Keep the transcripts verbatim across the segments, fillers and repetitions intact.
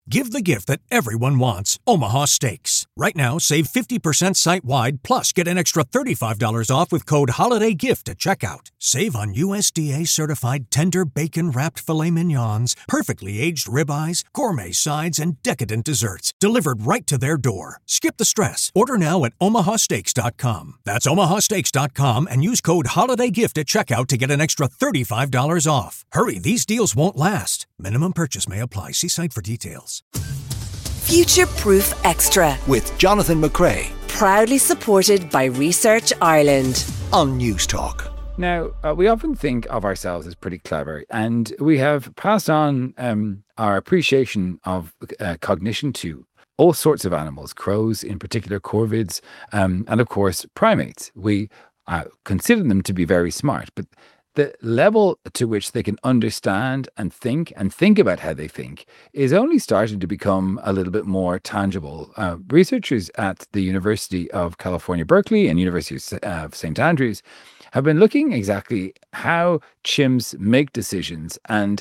Give the gift that everyone wants, Omaha Steaks. Right now, save fifty percent site-wide, plus get an extra thirty-five dollars off with code HOLIDAYGIFT at checkout. Save on U S D A-certified tender bacon-wrapped filet mignons, perfectly aged ribeyes, gourmet sides, and decadent desserts, delivered right to their door. Skip the stress. Order now at omaha steaks dot com. That's omaha steaks dot com and use code HOLIDAYGIFT at checkout to get an extra thirty-five dollars off. Hurry, these deals won't last. Minimum purchase may apply. See site for details. Future-Proof Extra with Jonathan McCrea. Proudly supported by Research Ireland on News Talk. Now, uh, we often think of ourselves as pretty clever, and we have passed on um, our appreciation of uh, cognition to all sorts of animals, crows in particular, corvids, um, and of course, primates. We uh, consider them to be very smart, but the level to which they can understand and think and think about how they think is only starting to become a little bit more tangible. Uh, researchers at the University of California, Berkeley and University of Saint Andrews have been looking exactly how chimps make decisions and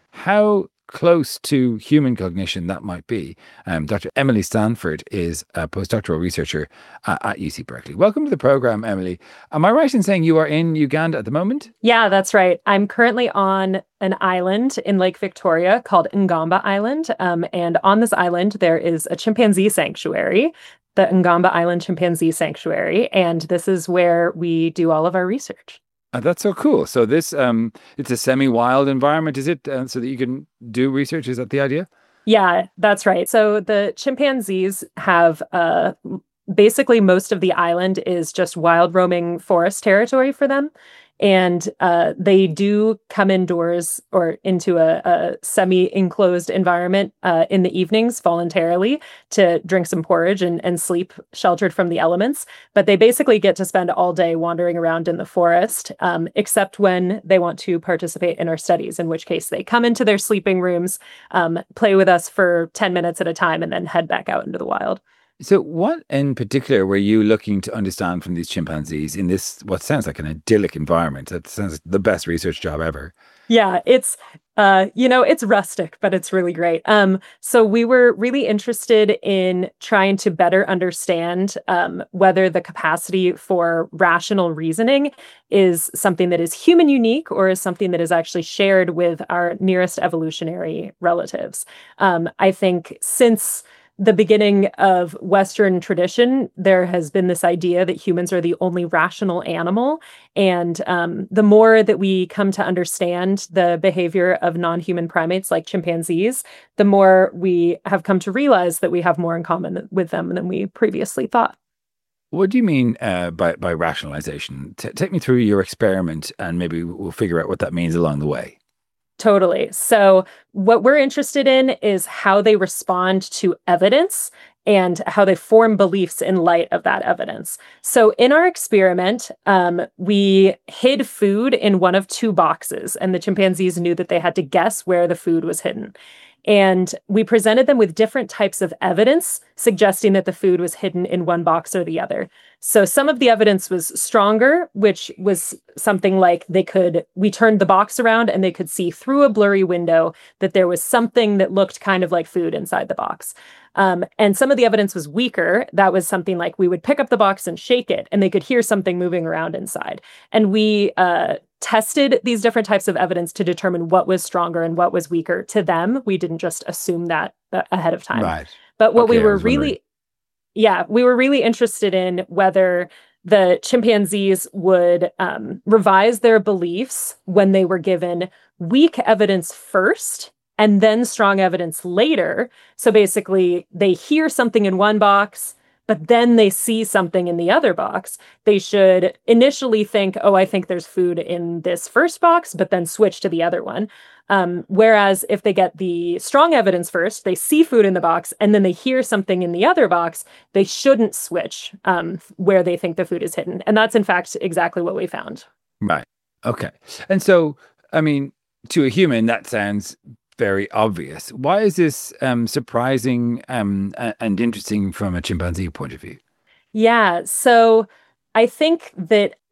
how close to human cognition that might be. Um, Doctor Emily Stanford is a postdoctoral researcher uh, at U C Berkeley. Welcome to the program, Emily. Am I right in saying you are in Uganda at the moment? Yeah, that's right. I'm currently on an island in Lake Victoria called Ngamba Island. Um, and on this island, there is a chimpanzee sanctuary, the Ngamba Island Chimpanzee Sanctuary. And this is where we do all of our research. Oh, that's so cool. So this, um, it's a semi-wild environment, is it? Uh, so that you can do research? Is that the idea? Yeah, that's right. So the chimpanzees have uh, basically most of the island is just wild roaming forest territory for them. And uh, they do come indoors or into a, a semi-enclosed environment uh, in the evenings voluntarily to drink some porridge and, and sleep sheltered from the elements. But they basically get to spend all day wandering around in the forest, um, except when they want to participate in our studies, in which case they come into their sleeping rooms, um, play with us for ten minutes at a time, and then head back out into the wild. So what in particular were you looking to understand from these chimpanzees in this, what sounds like an idyllic environment? That sounds like the best research job ever. Yeah, it's, uh, you know, it's rustic, but it's really great. Um, so we were really interested in trying to better understand um, whether the capacity for rational reasoning is something that is human unique or is something that is actually shared with our nearest evolutionary relatives. Um, I think since the beginning of Western tradition, there has been this idea that humans are the only rational animal. And um, the more that we come to understand the behavior of non-human primates like chimpanzees, the more we have come to realize that we have more in common with them than we previously thought. What do you mean uh, by, by rationalization? T- take me through your experiment and maybe we'll figure out what that means along the way. Totally. So what we're interested in is how they respond to evidence and how they form beliefs in light of that evidence. So in our experiment, um, we hid food in one of two boxes, and the chimpanzees knew that they had to guess where the food was hidden. And we presented them with different types of evidence suggesting that the food was hidden in one box or the other. So some of the evidence was stronger, which was something like they could, we turned the box around and they could see through a blurry window that there was something that looked kind of like food inside the box. Um, and some of the evidence was weaker. That was something like we would pick up the box and shake it and they could hear something moving around inside. And we uh, tested these different types of evidence to determine what was stronger and what was weaker to them. We didn't just assume that ahead of time. Right. But what Okay, we were was really, wondering. yeah, we were really interested in whether the chimpanzees would um, revise their beliefs when they were given weak evidence first and then strong evidence later. So basically, they hear something in one box, but then they see something in the other box. They should initially think, oh, I think there's food in this first box, but then switch to the other one. Um, whereas if they get the strong evidence first, they see food in the box, and then they hear something in the other box, they shouldn't switch um, where they think the food is hidden. And that's, in fact, exactly what we found. Right. Okay. And so, I mean, to a human, that sounds very obvious. Why is this um, surprising um, and interesting from a chimpanzee point of view? Yeah. So I think that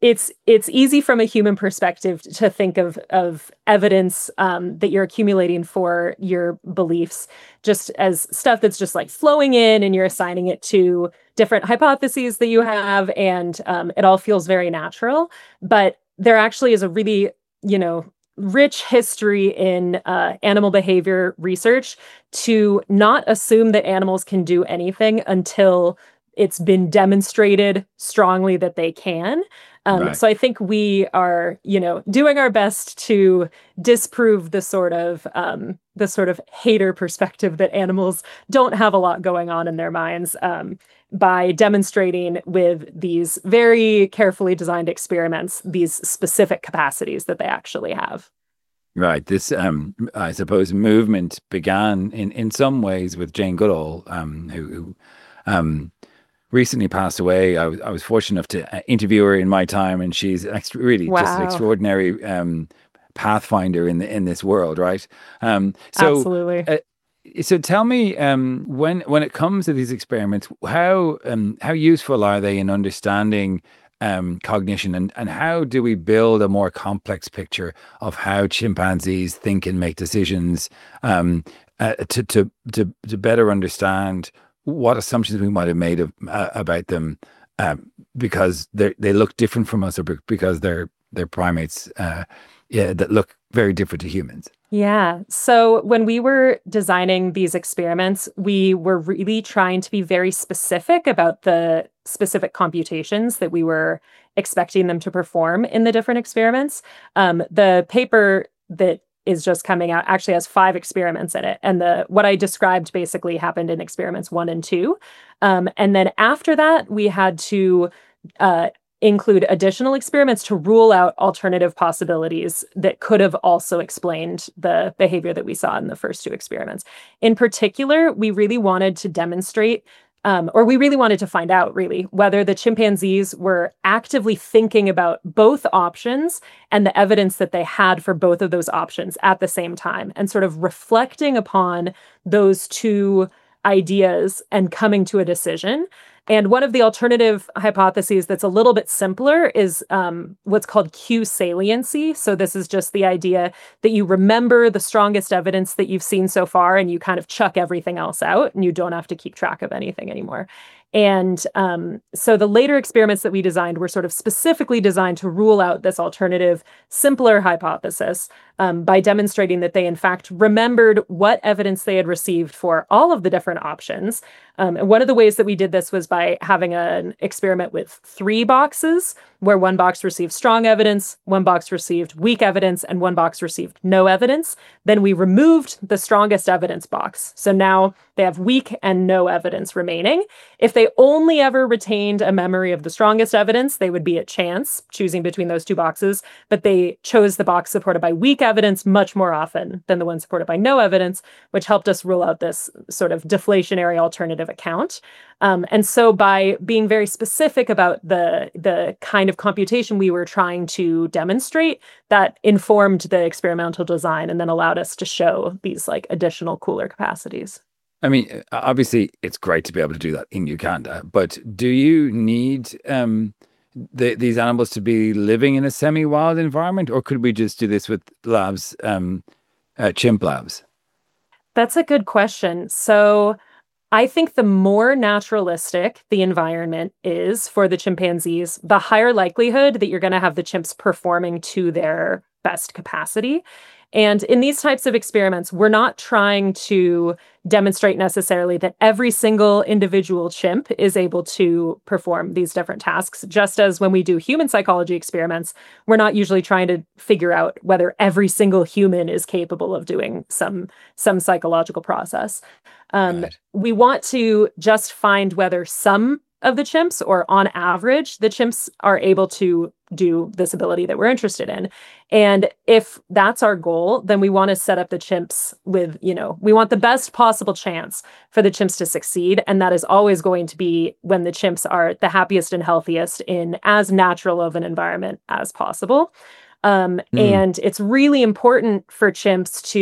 it's it's easy from a human perspective to think of of evidence um, that you're accumulating for your beliefs just as stuff that's just like flowing in, and you're assigning it to different hypotheses that you have, and um, it all feels very natural. But there actually is a really, you know, rich history in uh, animal behavior research to not assume that animals can do anything until it's been demonstrated strongly that they can. Um, Right. So I think we are, you know, doing our best to disprove the sort of um, the sort of hater perspective that animals don't have a lot going on in their minds um, by demonstrating with these very carefully designed experiments these specific capacities that they actually have. Right. This, um, I suppose, movement began in, in some ways with Jane Goodall, um, who, who um, recently passed away. I was I was fortunate enough to uh, interview her in my time, and she's an ex- really just an Wow. extraordinary um, pathfinder in the in this world, right? Um, so, Absolutely. uh, so tell me, um, when when it comes to these experiments, how um, how useful are they in understanding um, cognition, and and how do we build a more complex picture of how chimpanzees think and make decisions um, uh, to to to to better understand what assumptions we might have made of, uh, about them, um, because they they look different from us, or be- because they're they're primates, uh, yeah, that look very different to humans. Yeah. So when we were designing these experiments, we were really trying to be very specific about the specific computations that we were expecting them to perform in the different experiments. Um, the paper that is just coming out actually has five experiments in it. And the what I described basically happened in experiments one and two. Um, and then after that, we had to uh, include additional experiments to rule out alternative possibilities that could have also explained the behavior that we saw in the first two experiments. In particular, we really wanted to demonstrate, um, or we really wanted to find out, really, whether the chimpanzees were actively thinking about both options and the evidence that they had for both of those options at the same time, and sort of reflecting upon those two ideas and coming to a decision. And one of the alternative hypotheses that's a little bit simpler is um, what's called Q saliency. So this is just the idea that you remember the strongest evidence that you've seen so far, and you kind of chuck everything else out, and you don't have to keep track of anything anymore. And um, so the later experiments that we designed were sort of specifically designed to rule out this alternative, simpler hypothesis um, by demonstrating that they, in fact, remembered what evidence they had received for all of the different options. Um, and one of the ways that we did this was by having an experiment with three boxes, where one box received strong evidence, one box received weak evidence, and one box received no evidence. Then we removed the strongest evidence box. So now they have weak and no evidence remaining. If they only ever retained a memory of the strongest evidence, they would be at chance choosing between those two boxes. But they chose the box supported by weak evidence much more often than the one supported by no evidence, which helped us rule out this sort of deflationary alternative account. Um, and so by being very specific about the, the kind of computation we were trying to demonstrate, that informed the experimental design and then allowed us to show these like additional cooler capacities. I mean, obviously, it's great to be able to do that in Uganda, but do you need um, the, these animals to be living in a semi-wild environment, or could we just do this with labs, um, uh, chimp labs? That's a good question. So I think the more naturalistic the environment is for the chimpanzees, the higher likelihood that you're going to have the chimps performing to their best capacity. And in these types of experiments, we're not trying to demonstrate necessarily that every single individual chimp is able to perform these different tasks. Just as when we do human psychology experiments, we're not usually trying to figure out whether every single human is capable of doing some, some psychological process. Um, Right. We want to just find whether some of the chimps, or on average, the chimps are able to do this ability that we're interested in. And if that's our goal, then we want to set up the chimps with, you know, we want the best possible chance for the chimps to succeed. And that is always going to be when the chimps are the happiest and healthiest in as natural of an environment as possible. Um, Mm. And it's really important for chimps to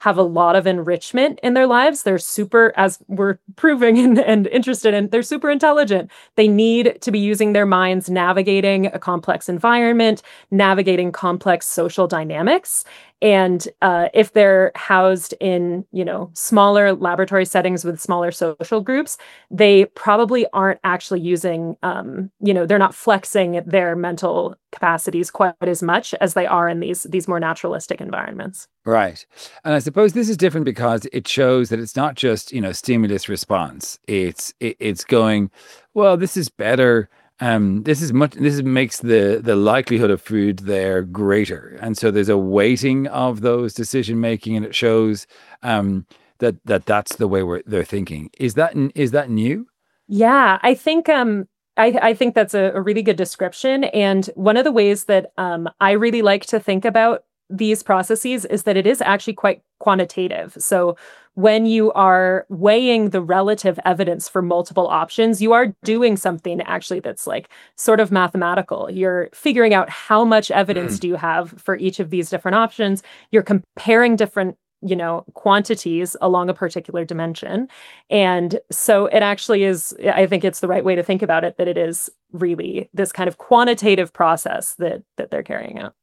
have a lot of enrichment in their lives. They're super, as we're proving and, and interested in, they're super intelligent. They need to be using their minds, navigating a complex environment, navigating complex social dynamics. And uh, if they're housed in, you know, smaller laboratory settings with smaller social groups, they probably aren't actually using, um, you know, they're not flexing their mental capacities quite as much as they are in these these more naturalistic environments. Right. And I suppose this is different because it shows that it's not just, you know, stimulus response. It's it, it's going, well, this is better. Um, this is much. This is, makes the the likelihood of food there greater, and so there's a weighting of those decision making, and it shows um, that that that's the way we're, they're thinking. Is that is that new? Yeah, I think um, I, I think that's a, a really good description. And one of the ways that um, I really like to think about these processes is that it is actually quite quantitative. So when you are weighing the relative evidence for multiple options, you are doing something actually that's like sort of mathematical. You're figuring out how much evidence do you have for each of these different options. You're comparing different, you know, quantities along a particular dimension. And so it actually is, I think it's the right way to think about it, that it is really this kind of quantitative process that that they're carrying out.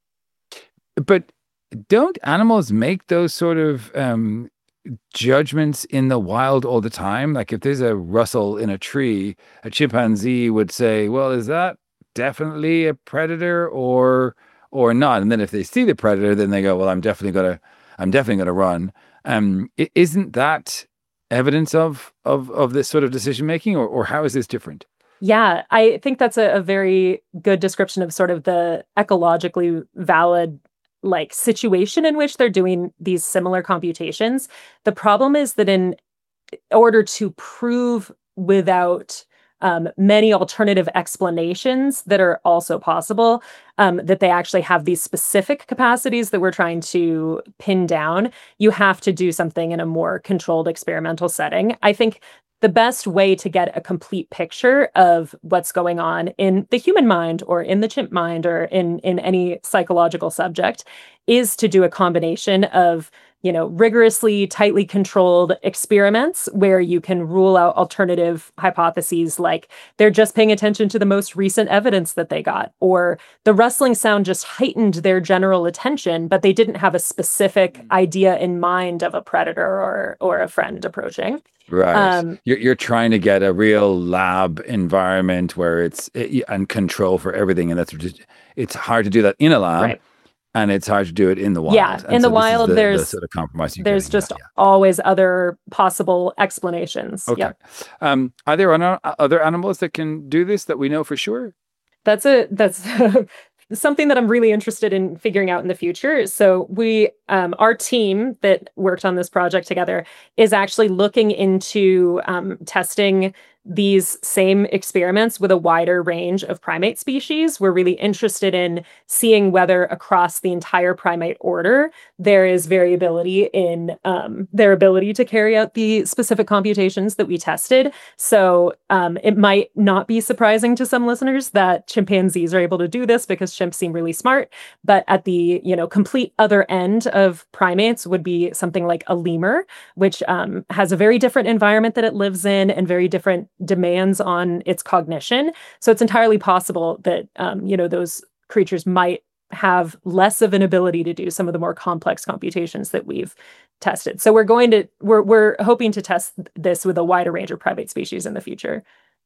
But don't animals make those sort of um, judgments in the wild all the time? Like if there's a rustle in a tree, a chimpanzee would say, well, is that definitely a predator or or not? And then if they see the predator, then they go, well, I'm definitely going to I'm definitely going to run. Um, isn't that evidence of of of this sort of decision making, or or how is this different? Yeah, I think that's a, a very good description of sort of the ecologically valid like situation in which they're doing these similar computations. The problem is that in order to prove without um, many alternative explanations that are also possible, um, that they actually have these specific capacities that we're trying to pin down, you have to do something in a more controlled experimental setting. I think the best way to get a complete picture of what's going on in the human mind or in the chimp mind or in, in any psychological subject is to do a combination of, you know, rigorously, tightly controlled experiments where you can rule out alternative hypotheses, like they're just paying attention to the most recent evidence that they got, or the rustling sound just heightened their general attention, but they didn't have a specific idea in mind of a predator or or a friend approaching. Right. Um, you're you're trying to get a real lab environment where it's it, and control for everything, and that's just, it's hard to do that in a lab. Right. And it's hard to do it in the wild. Yeah, and in so the wild, the, there's the sort of compromise there's just at, yeah. always other possible explanations. Okay. Yeah. Um, are there an- other animals that can do this that we know for sure? That's a that's something that I'm really interested in figuring out in the future. So we, um, our team that worked on this project together is actually looking into um, testing these same experiments with a wider range of primate species. We're really interested in seeing whether across the entire primate order, there is variability in um, their ability to carry out the specific computations that we tested. So um, it might not be surprising to some listeners that chimpanzees are able to do this because chimps seem really smart. But at the, you know, complete other end of primates would be something like a lemur, which um, has a very different environment that it lives in and very different demands on its cognition. So it's entirely possible that, um, you know, those creatures might have less of an ability to do some of the more complex computations that we've tested. So we're going to, we're, we're hoping to test this with a wider range of primate species in the future.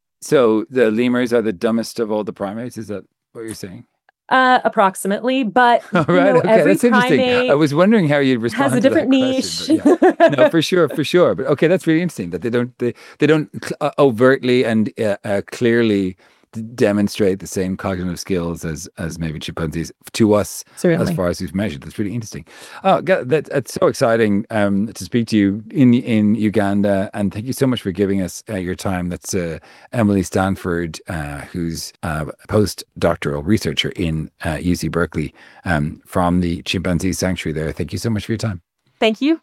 So the lemurs are the dumbest of all the primates? Is that what you're saying? Uh, approximately, but all right, you know, okay, every that's interesting. I was wondering how you'd respond has a to different that niche. question, but yeah. No, for sure, for sure. But okay, that's really interesting that they don't they, they don't uh, overtly and uh, uh, clearly d- demonstrate the same cognitive skills as as maybe chimpanzees to us. Certainly. As far as we've measured. That's really interesting. Oh, God, that, that's so exciting um, to speak to you in in Uganda, and thank you so much for giving us uh, your time. That's uh, Emily Stanford, uh, who's uh, a postdoctoral researcher in uh, U C Berkeley um, from the Chimpanzee Sanctuary there. Thank you so much for your time. Thank you.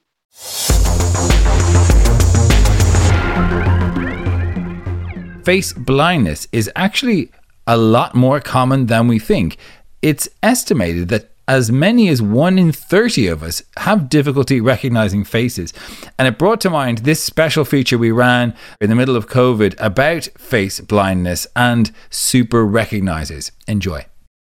Face blindness is actually a lot more common than we think. It's estimated that as many as one in thirty of us have difficulty recognizing faces. And it brought to mind this special feature we ran in the middle of COVID about face blindness and super recognizers. Enjoy.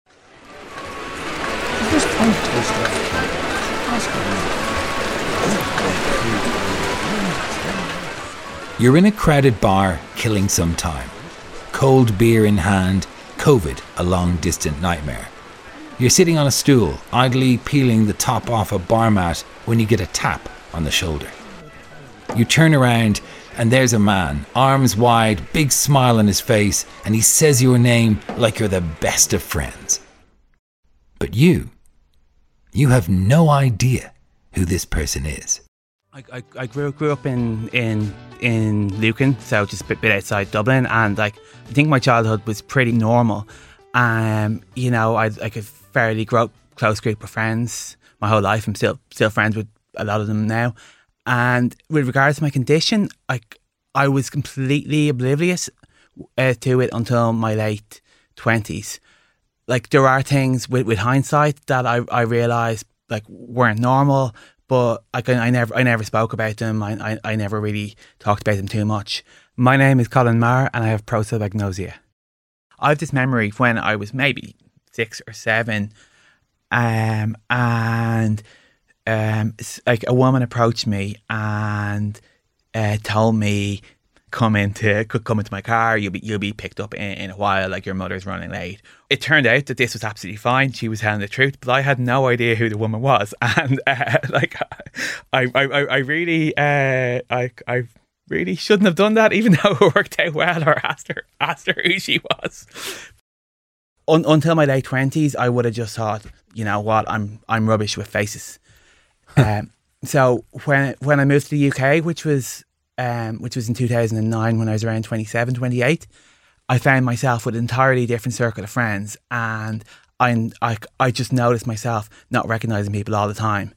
You're in a crowded bar, killing some time. Cold beer in hand, COVID a long distant nightmare. You're sitting on a stool, idly peeling the top off a bar mat when you get a tap on the shoulder. You turn around and there's a man, arms wide, big smile on his face, and he says your name like you're the best of friends. But you, you have no idea who this person is. I, I, I grew grew up in in in Lucan, so just a bit, bit outside Dublin, and like I think my childhood was pretty normal. Um, you know, I like a fairly gro- close group of friends my whole life. I'm still still friends with a lot of them now. And with regards to my condition, like I was completely oblivious uh, to it until my late twenties. Like there are things with, with hindsight that I I realised like weren't normal. But I, can, I never I never spoke about them. I, I I never really talked about them too much. My name is Colin Marr and I have prosopagnosia. I have this memory when I was maybe six or seven, um, and um, like a woman approached me and uh, told me, "Come into come into my car. You'll be you'll be picked up in, in a while. Like your mother's running late." It turned out that this was absolutely fine. She was telling the truth, but I had no idea who the woman was, and uh, like I I I really uh, I I really shouldn't have done that, even though it worked out well, or asked her asked her who she was. Un- until my late twenties, I would have just thought, you know what, I'm I'm rubbish with faces. um, so when when I moved to the U K, which was Um, which was in two thousand nine when I was around twenty-seven, twenty-eight, I found myself with an entirely different circle of friends, and I, I, I just noticed myself not recognising people all the time.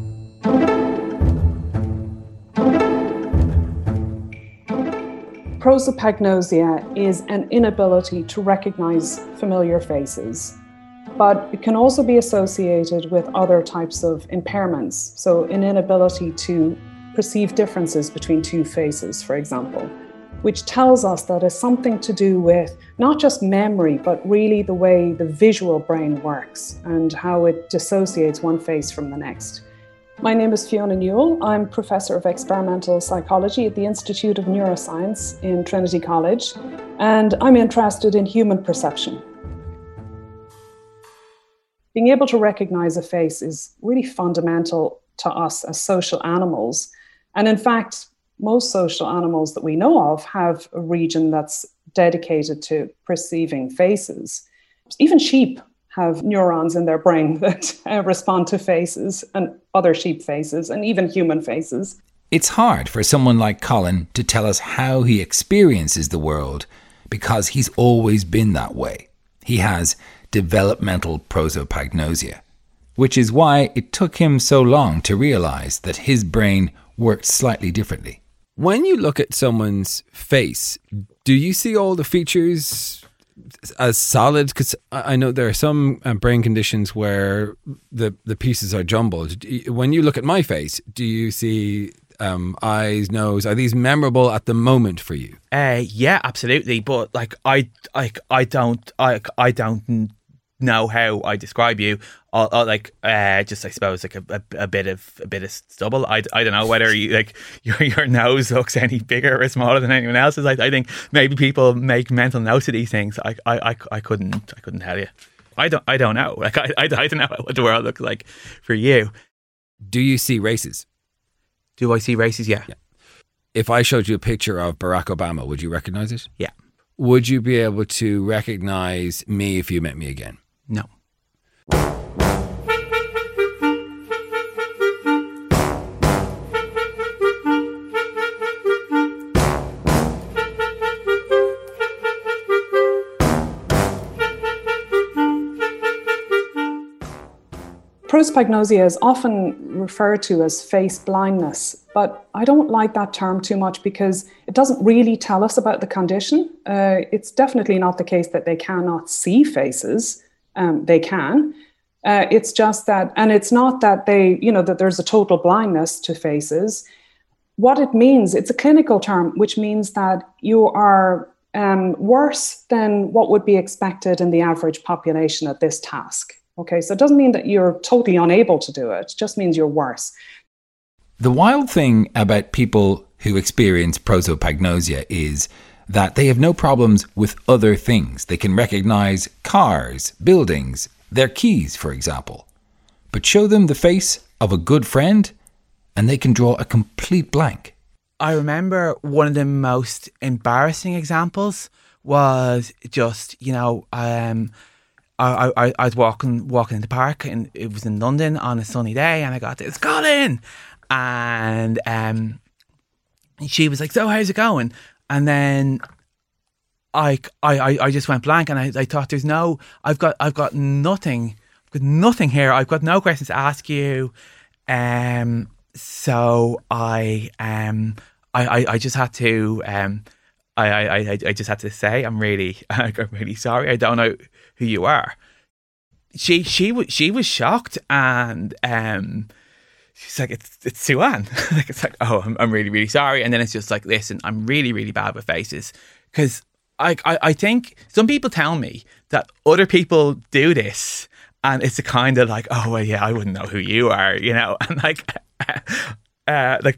Prosopagnosia is an inability to recognise familiar faces, but it can also be associated with other types of impairments, so an inability to perceive differences between two faces, for example, which tells us that it's something to do with not just memory, but really the way the visual brain works and how it dissociates one face from the next. My name is Fiona Newell. I'm Professor of Experimental Psychology at the Institute of Neuroscience in Trinity College, and I'm interested in human perception. Being able to recognize a face is really fundamental to us as social animals. And in fact, most social animals that we know of have a region that's dedicated to perceiving faces. Even sheep have neurons in their brain that uh, respond to faces, and other sheep faces, and even human faces. It's hard for someone like Colin to tell us how he experiences the world because he's always been that way. He has developmental prosopagnosia, which is why it took him so long to realise that his brain worked slightly differently. When you look at someone's face, do you see all the features as solid? Because I know there are some uh, brain conditions where the, the pieces are jumbled. When you look at my face, do you see um, eyes, nose? Are these memorable at the moment for you? Uh, yeah, absolutely. But like I, I, I don't, I, I don't know how I describe you. Or, or like, uh, just I suppose like a, a, a bit of a bit of stubble. I, I don't know whether you like your your nose looks any bigger or smaller than anyone else's. I, I think maybe people make mental notes of these things. I, I, I, I couldn't I couldn't tell you. I don't I don't know. Like I, I, I don't know what the world looks like for you. Do you see races? Do I see races? Yeah. yeah. If I showed you a picture of Barack Obama, would you recognize it? Yeah. Would you be able to recognize me if you met me again? No. Prosopagnosia is often referred to as face blindness, but I don't like that term too much because it doesn't really tell us about the condition. Uh, it's definitely not the case that they cannot see faces. Um, they can, Uh, it's just that, and it's not that they, you know, that there's a total blindness to faces. What it means, it's a clinical term, which means that you are um, worse than what would be expected in the average population at this task. Okay, so it doesn't mean that you're totally unable to do it. It just means you're worse. The wild thing about people who experience prosopagnosia is that they have no problems with other things. They can recognize cars, buildings, their keys, for example. But show them the face of a good friend and they can draw a complete blank. I remember one of the most embarrassing examples was just, you know, um, I, I, I was walking walking in the park, and it was in London on a sunny day, and I got this, Colin! And um, she was like, so how's it going? And then I, I, I just went blank, and I, I thought, there's no, I've got I've got nothing, I've got nothing here. I've got no questions to ask you. Um, so I um I, I, I just had to um I, I, I, I just had to say I'm really I'm really sorry. I don't know who you are. She she was she was shocked, and um she's like, it's it's Sue-Ann. Like, it's like, oh, I'm I'm really really sorry. And then it's just like, listen, I'm really really bad with faces, because I, I I think some people tell me that other people do this, and it's a kind of like, oh well, yeah, I wouldn't know who you are, you know, and like. Uh, like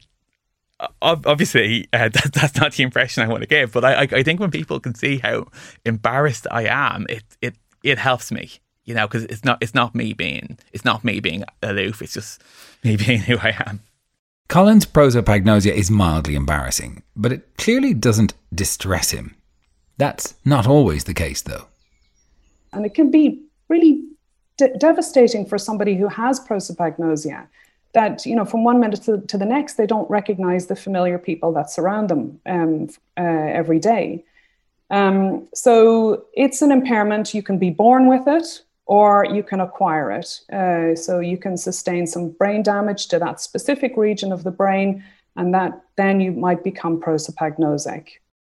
obviously uh, that, that's not the impression I want to give, but I, I I think when people can see how embarrassed I am, it it it helps me, you know, because it's not it's not me being it's not me being aloof. It's just me being who I am. Colin's prosopagnosia is mildly embarrassing, but it clearly doesn't distress him. That's not always the case, though. And it can be really de- devastating for somebody who has prosopagnosia. That, you know, from one minute to, to the next, they don't recognize the familiar people that surround them um, uh, every day. Um, so it's an impairment. You can be born with it, or you can acquire it. Uh, so you can sustain some brain damage to that specific region of the brain, and that then you might become prosopagnosic.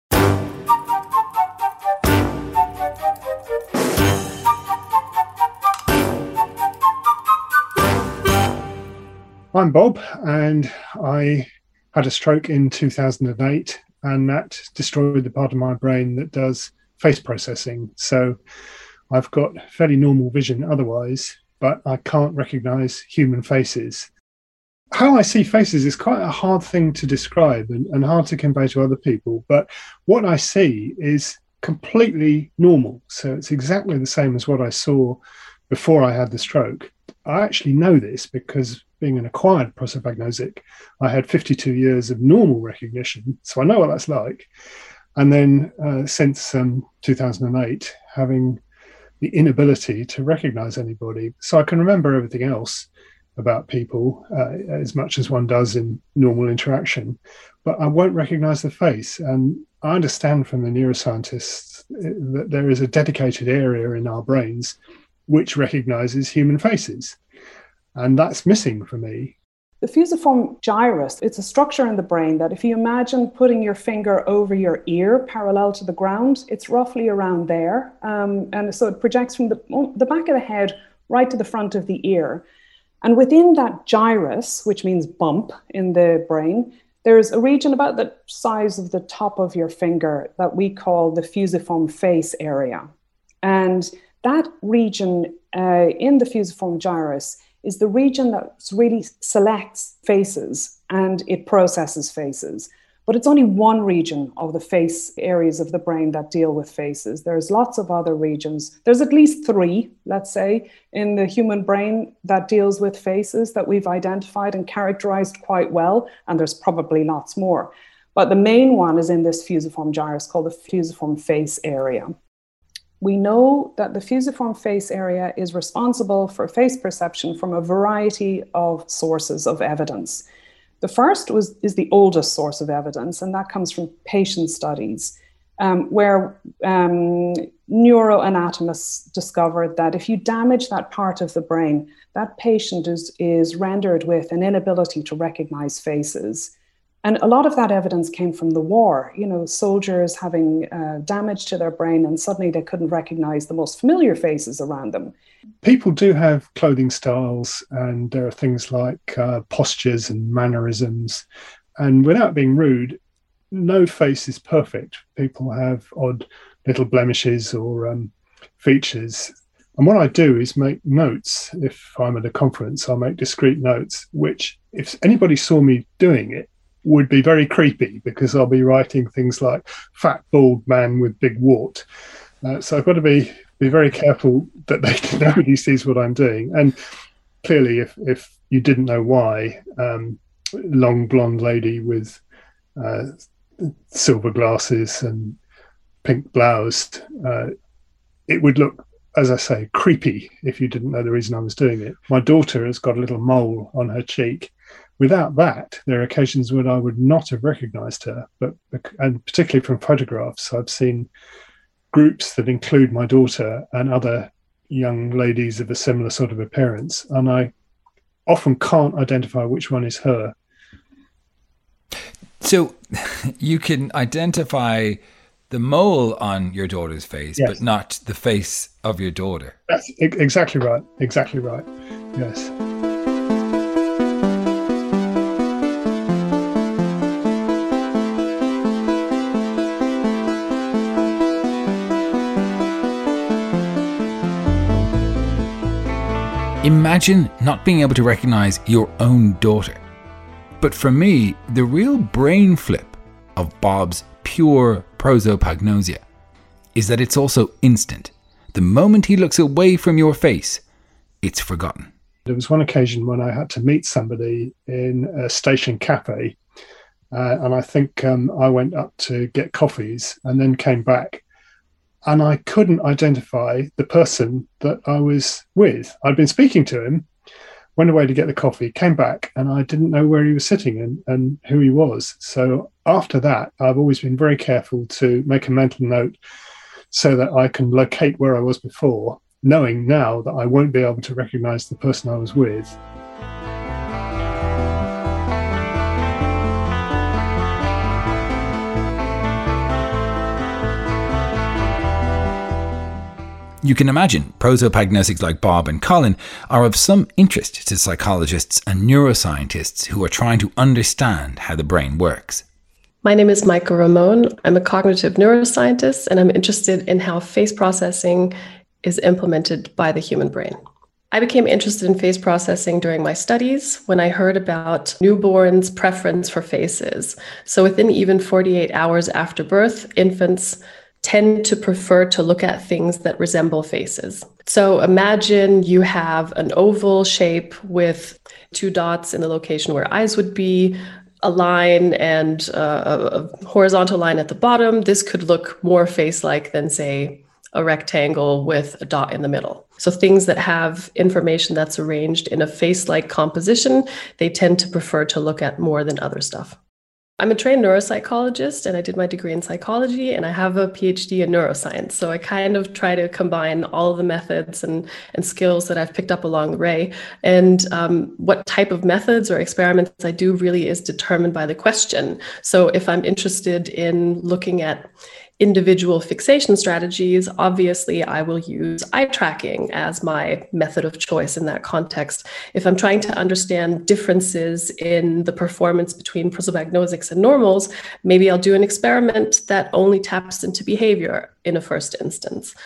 I'm Bob, and I had a stroke in two thousand eight, and that destroyed the part of my brain that does face processing. So I've got fairly normal vision otherwise, but I can't recognize human faces. How I see faces is quite a hard thing to describe and, and hard to convey to other people, but what I see is completely normal. So it's exactly the same as what I saw before I had the stroke. I actually know this because being an acquired prosopagnosic, I had fifty-two years of normal recognition, so I know what that's like. And then uh, since um, two thousand eight, having the inability to recognize anybody. So I can remember everything else about people uh, as much as one does in normal interaction, but I won't recognize the face. And I understand from the neuroscientists that there is a dedicated area in our brains which recognizes human faces. And that's missing for me. The fusiform gyrus, it's a structure in the brain that if you imagine putting your finger over your ear parallel to the ground, it's roughly around there. Um, and so it projects from the, the back of the head right to the front of the ear. And within that gyrus, which means bump in the brain, there's a region about the size of the top of your finger that we call the fusiform face area. And that region uh, in the fusiform gyrus is the region that really selects faces and it processes faces. But it's only one region of the face areas of the brain that deal with faces. There's lots of other regions. There's at least three, let's say, in the human brain that deals with faces that we've identified and characterized quite well. And there's probably lots more. But the main one is in this fusiform gyrus called the fusiform face area. We know that the fusiform face area is responsible for face perception from a variety of sources of evidence. The first was, is the oldest source of evidence, and that comes from patient studies, um, where um, neuroanatomists discovered that if you damage that part of the brain, that patient is, is rendered with an inability to recognize faces. And a lot of that evidence came from the war, you know, soldiers having uh, damage to their brain, and suddenly they couldn't recognize the most familiar faces around them. People do have clothing styles, and there are things like uh, postures and mannerisms. And without being rude, no face is perfect. People have odd little blemishes or um, features. And what I do is make notes. If I'm at a conference, I'll make discrete notes, which if anybody saw me doing it, would be very creepy, because I'll be writing things like fat, bald man with big wart. Uh, so I've got to be be very careful that they, nobody sees what I'm doing. And clearly, if, if you didn't know why, um, long blonde lady with uh, silver glasses and pink blouse, uh, it would look, as I say, creepy if you didn't know the reason I was doing it. My daughter has got a little mole on her cheek. Without that, there are occasions when I would not have recognized her, but and particularly from photographs, I've seen groups that include my daughter and other young ladies of a similar sort of appearance, and I often can't identify which one is her. So you can identify the mole on your daughter's face, yes, but not the face of your daughter. That's exactly right. Exactly right. Yes. Imagine not being able to recognize your own daughter. But for me, the real brain flip of Bob's pure prosopagnosia is that it's also instant. The moment he looks away from your face, it's forgotten. There was one occasion when I had to meet somebody in a station cafe, uh, and I think um, I went up to get coffees and then came back, and I couldn't identify the person that I was with. I'd been speaking to him, went away to get the coffee, came back, and I didn't know where he was sitting and, and who he was. So after that, I've always been very careful to make a mental note so that I can locate where I was before, knowing now that I won't be able to recognize the person I was with. You can imagine prosopagnosics like Bob and Colin are of some interest to psychologists and neuroscientists who are trying to understand how the brain works. My name is Maika Ramon. I'm a cognitive neuroscientist, and I'm interested in how face processing is implemented by the human brain. I became interested in face processing during my studies when I heard about newborns' preference for faces. So within even forty-eight hours after birth, infants tend to prefer to look at things that resemble faces. So imagine you have an oval shape with two dots in the location where eyes would be, a line and a, a horizontal line at the bottom. This could look more face-like than, say, a rectangle with a dot in the middle. So things that have information that's arranged in a face-like composition, they tend to prefer to look at more than other stuff. I'm a trained neuropsychologist, and I did my degree in psychology, and I have a PhD in neuroscience. So I kind of try to combine all of the methods and, and skills that I've picked up along the way. And um, what type of methods or experiments I do really is determined by the question. So if I'm interested in looking at individual fixation strategies, obviously I will use eye tracking as my method of choice in that context. If I'm trying to understand differences in the performance between prosopagnosics and normals, maybe I'll do an experiment that only taps into behavior in a first instance.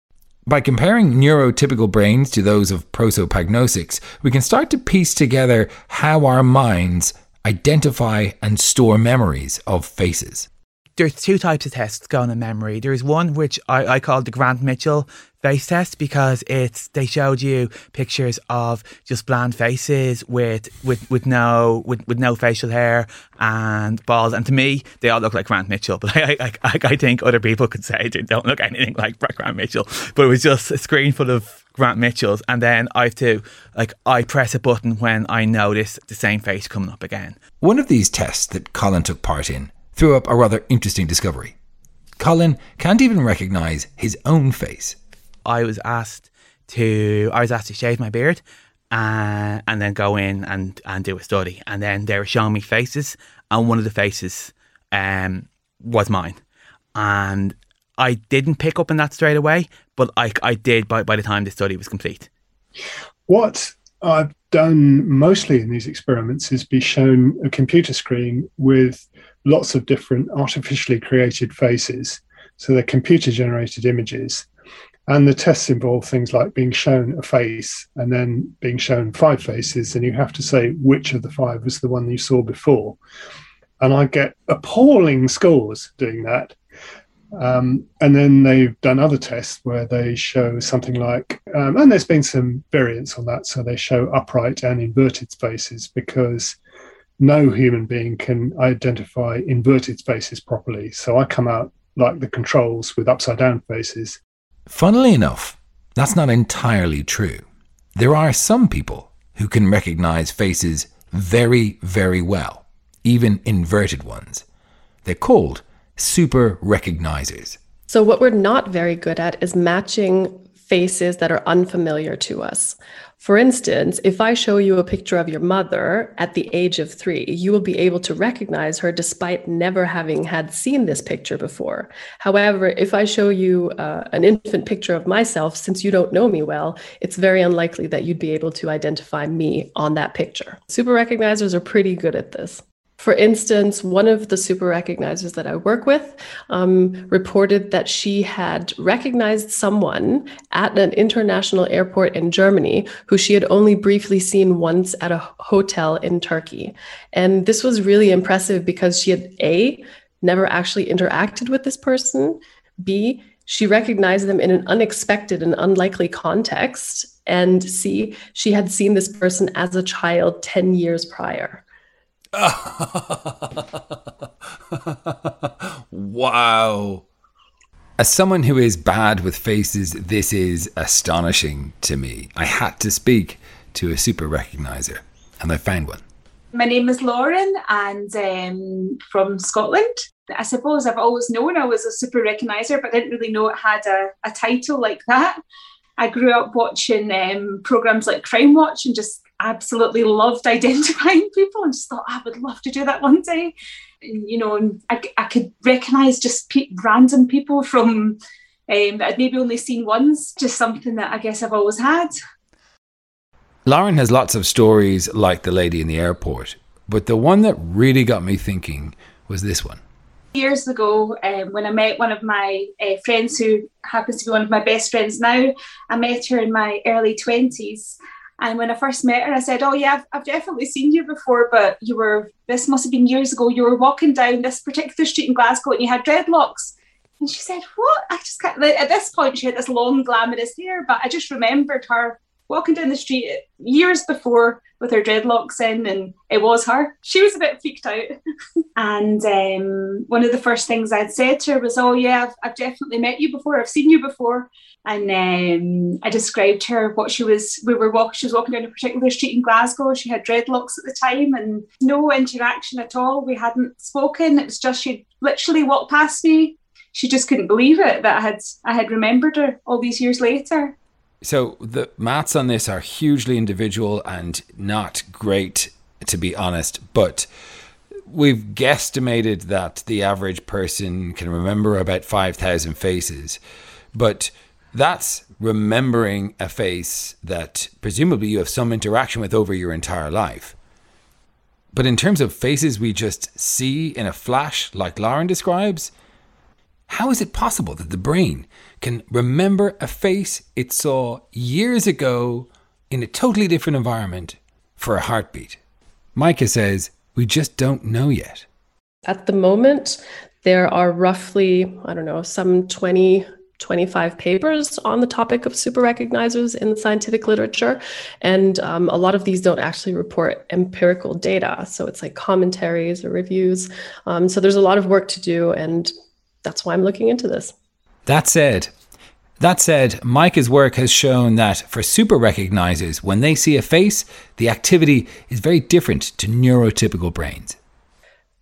By comparing neurotypical brains to those of prosopagnosics, we can start to piece together how our minds identify and store memories of faces. There's two types of tests going on memory. There's one which I, I call the Grant Mitchell face test, because it's they showed you pictures of just bland faces with with, with no with, with no facial hair and balls, and to me they all look like Grant Mitchell, but I I, I, I think other people could say they don't look anything like Grant Mitchell. But it was just a screen full of Grant Mitchells, and then I have to like I press a button when I notice the same face coming up again. One of these tests that Colin took part in threw up a rather interesting discovery. Colin can't even recognise his own face. I was asked to I was asked to shave my beard, uh, and then go in and, and do a study. And then they were showing me faces, and one of the faces um, was mine. And I didn't pick up on that straight away, but I, I did by, by the time the study was complete. What I've done mostly in these experiments is be shown a computer screen with lots of different artificially created faces. So they're computer generated images. And the tests involve things like being shown a face and then being shown five faces, and you have to say which of the five was the one you saw before. And I get appalling scores doing that. Um, and then they've done other tests where they show something like, um, and there's been some variants on that, so they show upright and inverted spaces, because no human being can identify inverted spaces properly. So I come out like the controls with upside down faces. Funnily enough, that's not entirely true. There are some people who can recognize faces very, very well, even inverted ones. They're called super recognizers. So what we're not very good at is matching faces that are unfamiliar to us. For instance, if I show you a picture of your mother at the age of three, you will be able to recognize her despite never having had seen this picture before. However, if I show you uh, an infant picture of myself, since you don't know me well, it's very unlikely that you'd be able to identify me on that picture. Super recognizers are pretty good at this. For instance, one of the super recognizers that I work with um, reported that she had recognized someone at an international airport in Germany who she had only briefly seen once at a hotel in Turkey. And this was really impressive because she had A, never actually interacted with this person, B, she recognized them in an unexpected and unlikely context, and C, she had seen this person as a child ten years prior. Wow. As someone who is bad with faces, this is astonishing to me. I had to speak to a super recognizer, and I found one. My name is Lauren, and um, from Scotland. I suppose I've always known I was a super recognizer, but I didn't really know it had a, a title like that. I grew up watching um, programs like Crime Watch and just absolutely loved identifying people, and just thought I would love to do that one day. And, you know, and I, I could recognise just pe- random people from um, that I'd maybe only seen once, just something that I guess I've always had. Lauren has lots of stories like the lady in the airport, but the one that really got me thinking was this one. Years ago, um, when I met one of my uh, friends who happens to be one of my best friends now, I met her in my early twenties. And when I first met her, I said, oh yeah, I've, I've definitely seen you before, but you were, this must have been years ago, you were walking down this particular street in Glasgow and you had dreadlocks. And she said, what? I just can't, at this point she had this long glamorous hair, but I just remembered her walking down the street years before with her dreadlocks in, and it was her. She was a bit freaked out. And um, one of the first things I'd said to her was, oh yeah, I've, I've definitely met you before, I've seen you before. And um, I described to her what she was, we were walking, she was walking down a particular street in Glasgow. She had dreadlocks at the time and no interaction at all. We hadn't spoken. It was just, she'd literally walked past me. She just couldn't believe it that I had, I had remembered her all these years later. So the maths on this are hugely individual and not great, to be honest, but we've guesstimated that the average person can remember about five thousand faces, but that's remembering a face that presumably you have some interaction with over your entire life. But in terms of faces we just see in a flash, like Lauren describes, how is it possible that the brain can remember a face it saw years ago in a totally different environment for a heartbeat? Micah says, we just don't know yet. At the moment, there are roughly, I don't know, some twenty, twenty-five papers on the topic of super recognizers in the scientific literature. And um, a lot of these don't actually report empirical data. So it's like commentaries or reviews. Um, so there's a lot of work to do, and that's why I'm looking into this. That said, that said, Micah's work has shown that for super recognizers, when they see a face, the activity is very different to neurotypical brains.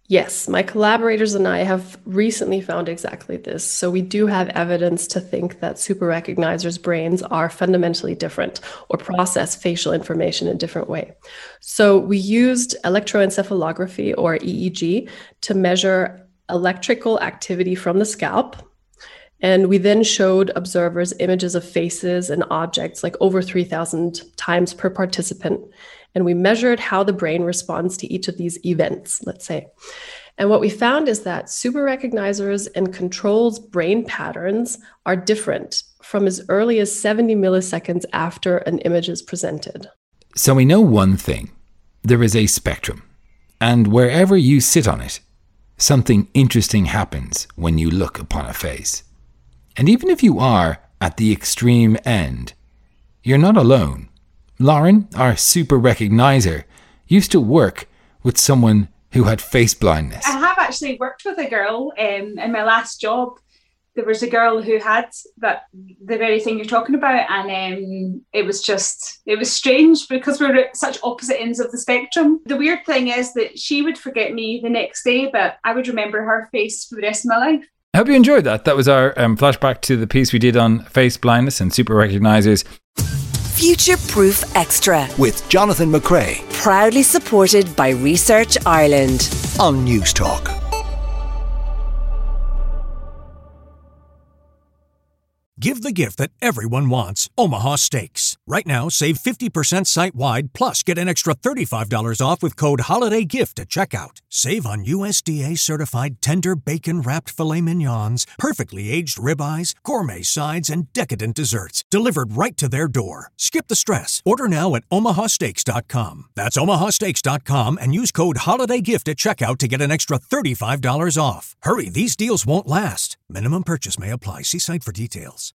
Yes, my collaborators and I have recently found exactly this. So we do have evidence to think that super recognizers' brains are fundamentally different or process facial information in a different way. So we used electroencephalography, or E E G, to measure electrical activity from the scalp. And we then showed observers images of faces and objects like over three thousand times per participant. And we measured how the brain responds to each of these events, let's say. And what we found is that super recognizers and controls' brain patterns are different from as early as seventy milliseconds after an image is presented. So we know one thing. There is a spectrum. And wherever you sit on it, something interesting happens when you look upon a face. And even if you are at the extreme end, you're not alone. Lauren, our super recognizer, used to work with someone who had face blindness. I have actually worked with a girl um, in my last job. There was a girl who had that the very thing you're talking about, and um, it was just, it was strange because we were at such opposite ends of the spectrum. The weird thing is that she would forget me the next day, but I would remember her face for the rest of my life. I hope you enjoyed that. That was our um, flashback to the piece we did on face blindness and super recognizers. Future Proof Extra. With Jonathan McCrea. Proudly supported by Research Ireland. On News Talk. Give the gift that everyone wants, Omaha Steaks. Right now, save fifty percent site-wide, plus get an extra thirty-five dollars off with code HOLIDAYGIFT at checkout. Save on U S D A-certified tender bacon-wrapped filet mignons, perfectly aged ribeyes, gourmet sides, and decadent desserts, delivered right to their door. Skip the stress. Order now at omaha steaks dot com. That's omaha steaks dot com and use code HOLIDAYGIFT at checkout to get an extra thirty-five dollars off. Hurry, these deals won't last. Minimum purchase may apply. See site for details.